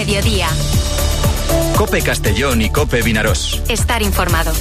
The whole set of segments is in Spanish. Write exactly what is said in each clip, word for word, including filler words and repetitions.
Mediodía. COPE Castellón y COPE Vinaròs. Estar informado.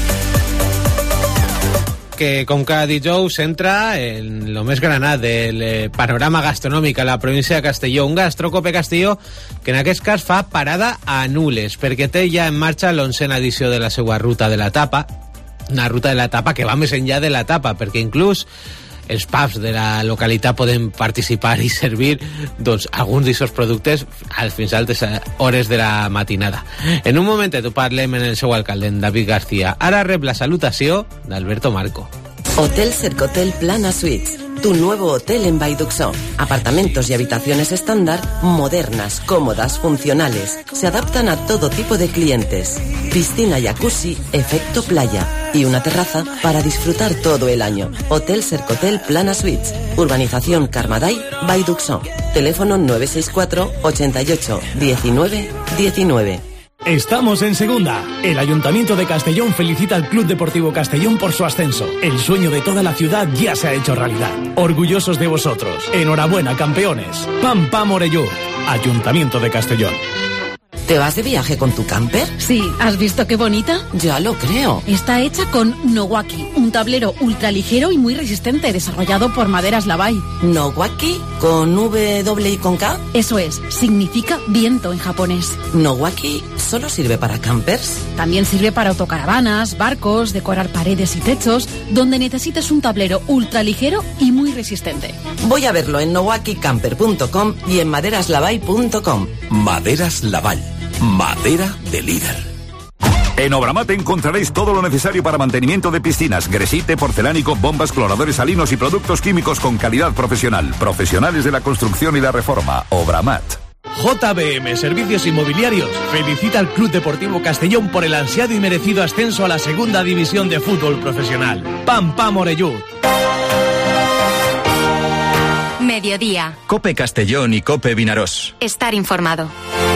Que com cada dijous entra en lo més granat del eh, panorama gastronòmic a la província de Castelló, un Gastrocope Castelló que en aquest cas fa parada a Nules, perquè té ja en marxa l'onzena edició de la seva ruta de la tapa, una ruta de la tapa que va més enllà de la tapa, perquè inclús els pubs de la localitat poden participar i servir doncs, alguns d'aquests productes fins a altes hores de la matinada. En un momentet ho parlem en el seu alcalde, en David García. Ara rep la salutació d'Alberto Marco. Hotel Cercotel Plana Suites, tu nuevo hotel en Vallduxó. Apartamentos y habitaciones estándar, modernas, cómodas, funcionales. Se adaptan a todo tipo de clientes. Piscina, jacuzzi, efecto playa y una terraza para disfrutar todo el año. Hotel Cercotel Plana Suites, Urbanización Carmaday, Vallduxó. Teléfono nueve seis cuatro, ochenta y ocho, diecinueve, diecinueve. Estamos en segunda. El Ayuntamiento de Castellón felicita al Club Deportivo Castellón por su ascenso. El sueño de toda la ciudad ya se ha hecho realidad. Orgullosos de vosotros. Enhorabuena, campeones. Pam Pam Orellur. Ayuntamiento de Castellón. ¿Te vas de viaje con tu camper? Sí, ¿has visto qué bonita? Ya lo creo. Está hecha con Nowaki, un tablero ultraligero y muy resistente, desarrollado por Maderas Lavai. ¿Nowaki? ¿Con W y con K? Eso es, significa viento en japonés. ¿Nowaki solo sirve para campers? También sirve para autocaravanas, barcos, decorar paredes y techos, donde necesites un tablero ultraligero y muy resistente. Voy a verlo en nowaki camper punto com y en maderas lavai punto com. Maderas Lavai. Madera de líder. En Obramat encontraréis todo lo necesario para mantenimiento de piscinas, gresite, porcelánico, bombas, cloradores salinos y productos químicos con calidad profesional. Profesionales de la construcción y la reforma. Obramat. J B M Servicios Inmobiliarios felicita al Club Deportivo Castellón por el ansiado y merecido ascenso a la segunda división de fútbol profesional. Pam Pam Orellur. Mediodía. COPE Castellón y COPE Vinaròs. Estar informado.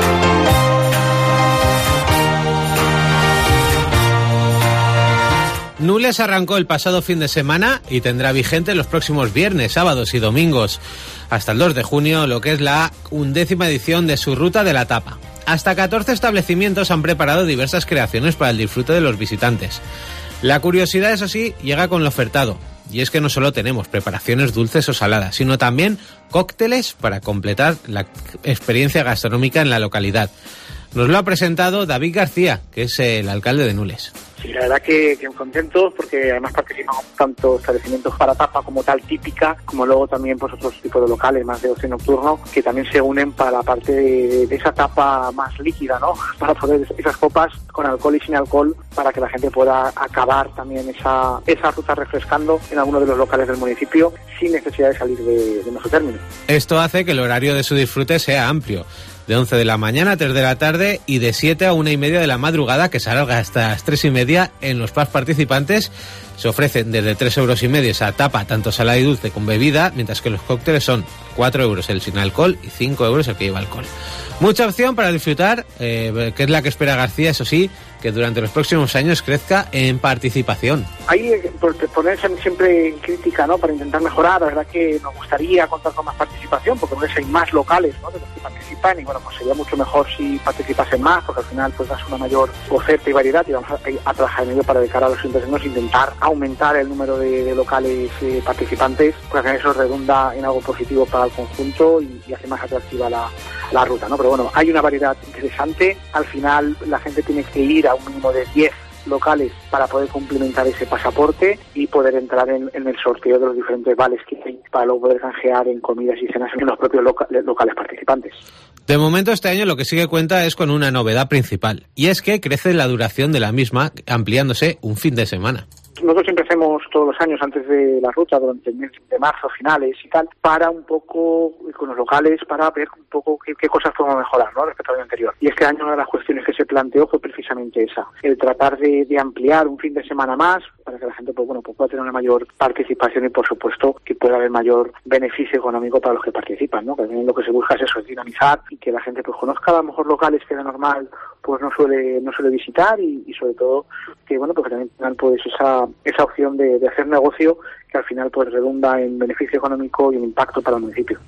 Nules arrancó el pasado fin de semana y tendrá vigente los próximos viernes, sábados y domingos, hasta el dos de junio, lo que es la undécima edición de su ruta de la tapa. Hasta catorce establecimientos han preparado diversas creaciones para el disfrute de los visitantes. La curiosidad, eso sí, llega con lo ofertado. Y es que no solo tenemos preparaciones dulces o saladas, sino también cócteles para completar la experiencia gastronómica en la localidad. Nos lo ha presentado David García, que es el alcalde de Nules. Sí, la verdad que, que contentos porque además participamos tanto establecimientos para tapa como tal típica, como luego también pues otros tipos de locales más de ocio nocturno que también se unen para la parte de, de esa tapa más líquida, ¿no? Para poder esas copas con alcohol y sin alcohol para que la gente pueda acabar también esa, esa ruta refrescando en alguno de los locales del municipio sin necesidad de salir de, de nuestro término. Esto hace que el horario de su disfrute sea amplio. De once de la mañana a tres de la tarde y de siete a una y media de la madrugada, que se alarga hasta las tres y media. En los pubs participantes se ofrecen desde tres euros y medio esa tapa, tanto salada y dulce con bebida, mientras que los cócteles son cuatro euros el sin alcohol y cinco euros el que lleva alcohol. Mucha opción para disfrutar, eh, que es la que espera García, eso sí, que durante los próximos años crezca en participación. Ahí por ponerse siempre en crítica, ¿no? Para intentar mejorar, la verdad que nos gustaría contar con más participación, porque a veces hay más locales, ¿no? De los que participan y bueno, pues sería mucho mejor si participasen más, porque al final pues das una mayor oferta y variedad y vamos a, a trabajar en ello para de cara a los interesados intentar aumentar el número de, de locales eh, participantes, porque al final eso redunda en algo positivo para el conjunto y, y hace más atractiva la, la ruta, ¿no? Pero bueno, hay una variedad interesante, al final la gente tiene que ir a un mínimo de diez locales para poder complementar ese pasaporte y poder entrar en, en el sorteo de los diferentes vales que hay para luego poder canjear en comidas y cenas en los propios loca- locales participantes. De momento este año lo que sí que cuenta es con una novedad principal, y es que crece la duración de la misma, ampliándose un fin de semana. Nosotros siempre hacemos todos los años antes de la ruta, durante el mes de marzo, finales y tal, para un poco, con los locales, para ver un poco qué, qué cosas podemos mejorar, ¿no?, respecto al año anterior. Y este año una de las cuestiones que se planteó fue precisamente esa, el tratar de, de ampliar un fin de semana más, para que la gente pues, bueno, pues pueda tener una mayor participación y, por supuesto, que pueda haber mayor beneficio económico para los que participan, ¿no? Que también lo que se busca es eso, es dinamizar y que la gente pues conozca a lo mejor locales que de normal pues no suele no suele visitar y, y sobre todo que bueno pues que también tengan pues esa esa opción de, de hacer negocio que al final pues redunda en beneficio económico y en impacto para el municipio.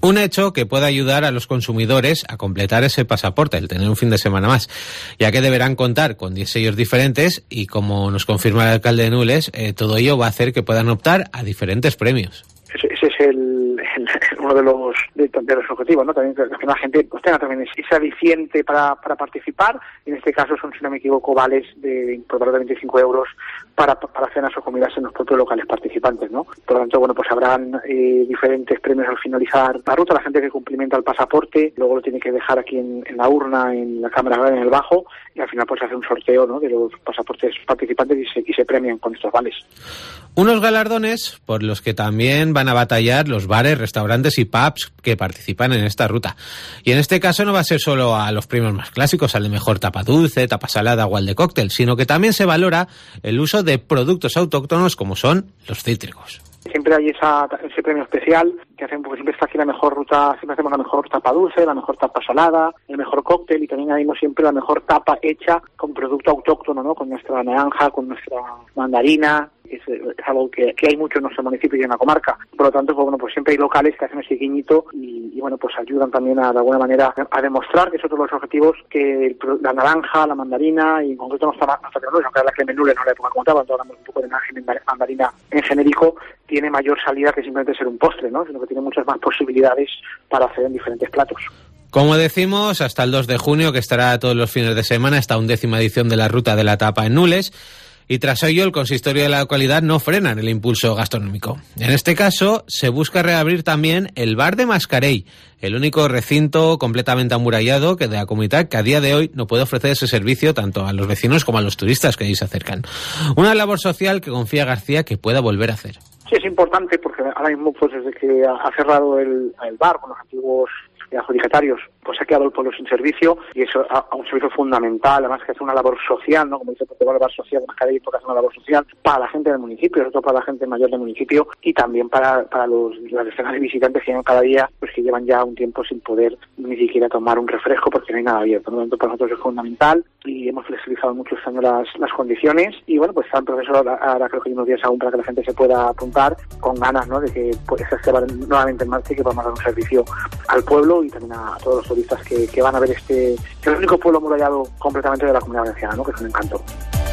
Un hecho que puede ayudar a los consumidores a completar ese pasaporte, el tener un fin de semana más, ya que deberán contar con diez sellos diferentes y, como nos confirma el alcalde de Nules, eh, todo ello va a hacer que puedan optar a diferentes premios. Ese, ese es el, el, uno de los de, de los objetivos, ¿no? También que la gente pues, tenga también ese aliciente para, para participar. En este caso son, si no me equivoco, vales de por valor de veinticinco euros para, para cenas o comidas en los propios locales participantes, ¿no? Por lo tanto, bueno, pues habrán eh, diferentes premios al finalizar la ruta. La gente que cumplimenta el pasaporte luego lo tiene que dejar aquí en, en la urna, en la cámara, en el bajo, y al final pues hace un sorteo, ¿no?, de los pasaportes participantes y se, y se premian con estos vales. Unos galardones por los que también van a batallar los bares, restaurantes y pubs que participan en esta ruta. Y en este caso no va a ser solo a los premios más clásicos, al de mejor tapa dulce, tapa salada o al de cóctel, sino que también se valora el uso de productos autóctonos como son los cítricos. Siempre hay esa, ese premio especial que hacen, porque siempre está aquí la mejor ruta, siempre hacemos la mejor tapa dulce, la mejor tapa salada, el mejor cóctel, y también añadimos siempre la mejor tapa hecha con producto autóctono, ¿no?, con nuestra naranja, con nuestra mandarina. Es, es algo que, que hay mucho en nuestro municipio y en la comarca. Por lo tanto, pues, bueno, pues siempre hay locales que hacen ese guiñito y, y bueno, pues ayudan también a, de alguna manera a demostrar que es otro de los objetivos, que la naranja, la mandarina y en concreto nuestra, nuestra tecnología, aunque la crema nula no la época como tal, cuando hablamos un poco de mandarina en genérico, tiene mayor salida que simplemente ser un postre, ¿no?, sino que tiene muchas más posibilidades para hacer en diferentes platos. Como decimos, hasta el dos de junio, que estará todos los fines de semana, esta undécima edición de la Ruta de la Tapa en Nules. Y tras ello, el consistorio de la localidad no frena en el impulso gastronómico. En este caso, se busca reabrir también el bar de Mascarell, el único recinto completamente amurallado que de la comunidad que a día de hoy no puede ofrecer ese servicio tanto a los vecinos como a los turistas que allí se acercan. Una labor social que confía García que pueda volver a hacer. Sí, es importante porque ahora mismo, pues desde que ha cerrado el, el bar con los antiguos adjudicatarios, pues ha quedado el pueblo sin servicio, y eso a un servicio fundamental, además que es una labor social, ¿no?, como dice el protocolo de bar social, Mascarell, porque es una labor social para la gente del municipio, sobre todo para la gente mayor del municipio, y también para, para los, las decenas de visitantes que llegan cada día, pues que llevan ya un tiempo sin poder ni siquiera tomar un refresco porque no hay nada abierto. Por lo tanto, para nosotros es fundamental y hemos flexibilizado mucho este año las, las condiciones, y bueno, pues está en proceso ahora, ahora creo que hay unos días aún para que la gente se pueda apuntar con ganas, ¿no?, de que pues, este bar nuevamente en marcha y que podamos dar un servicio al pueblo y también a, a todos los turistas que, que van a ver este, que es el único pueblo amurallado completamente de la Comunidad Valenciana, ¿no?, que es un encanto.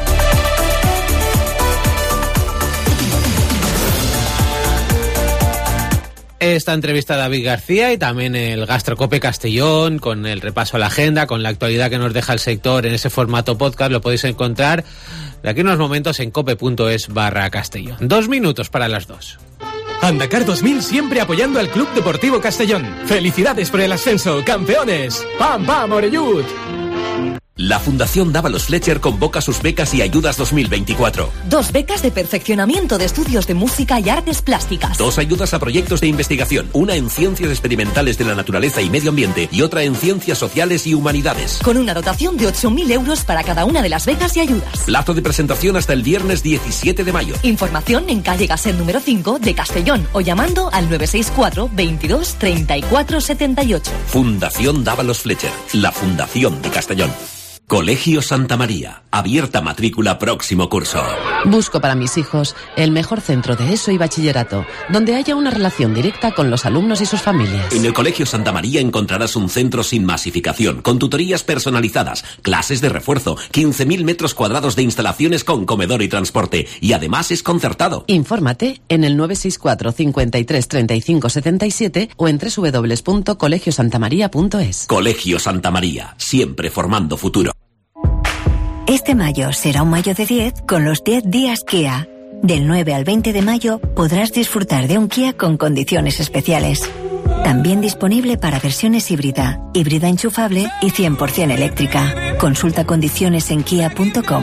Esta entrevista a David García y también el Gastrocope Castellón, con el repaso a la agenda, con la actualidad que nos deja el sector en ese formato podcast, lo podéis encontrar de aquí a unos momentos en cope.es barra Castellón. Dos minutos para las dos. Andacar dos mil siempre apoyando al Club Deportivo Castellón. ¡Felicidades por el ascenso, campeones! ¡Pam, pam, Orellut! La Fundación Dávalos Fletcher convoca sus becas y ayudas dos mil veinticuatro. Dos becas de perfeccionamiento de estudios de música y artes plásticas. Dos ayudas a proyectos de investigación, una en ciencias experimentales de la naturaleza y medio ambiente y otra en ciencias sociales y humanidades. Con una dotación de ocho mil euros para cada una de las becas y ayudas. Plazo de presentación hasta el viernes diecisiete de mayo. Información en calle Gasset número cinco de Castellón o llamando al nueve seis cuatro, veintidós, treinta y cuatro setenta y ocho. Fundación Dávalos Fletcher, la Fundación de Castellón. Colegio Santa María, abierta matrícula próximo curso. Busco para mis hijos el mejor centro de ESO y bachillerato, donde haya una relación directa con los alumnos y sus familias. En el Colegio Santa María encontrarás un centro sin masificación, con tutorías personalizadas, clases de refuerzo, quince mil metros cuadrados de instalaciones con comedor y transporte, y además es concertado. Infórmate en el nueve seis cuatro, cincuenta y tres, treinta y cinco, setenta y siete o en doble u doble u doble u punto colegio santa maría punto es. Colegio Santa María, siempre formando futuro. Este mayo será un mayo de diez con los diez días Kia. Del nueve al veinte de mayo podrás disfrutar de un Kia con condiciones especiales. También disponible para versiones híbrida, híbrida enchufable y cien por ciento eléctrica. Consulta condiciones en kia punto com.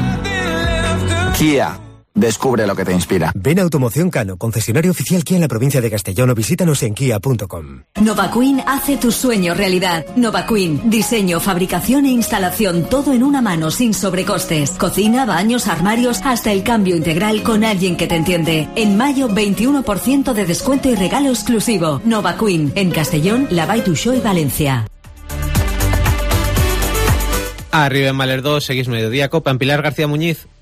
Kia. Descubre lo que te inspira. Ven a Automoción Cano, concesionario oficial Kia en la provincia de Castellón, o visítanos en kia punto com. NovaQueen hace tus sueños realidad. NovaQueen, diseño, fabricación e instalación, todo en una mano, sin sobrecostes. Cocina, baños, armarios, hasta el cambio integral con alguien que te entiende. En mayo, veintiuno por ciento de descuento y regalo exclusivo. NovaQueen, en Castellón, Lavai Tuixó y Valencia. Arriba en Maler dos, seguís Mediodía Copa, en Pilar García Muñiz.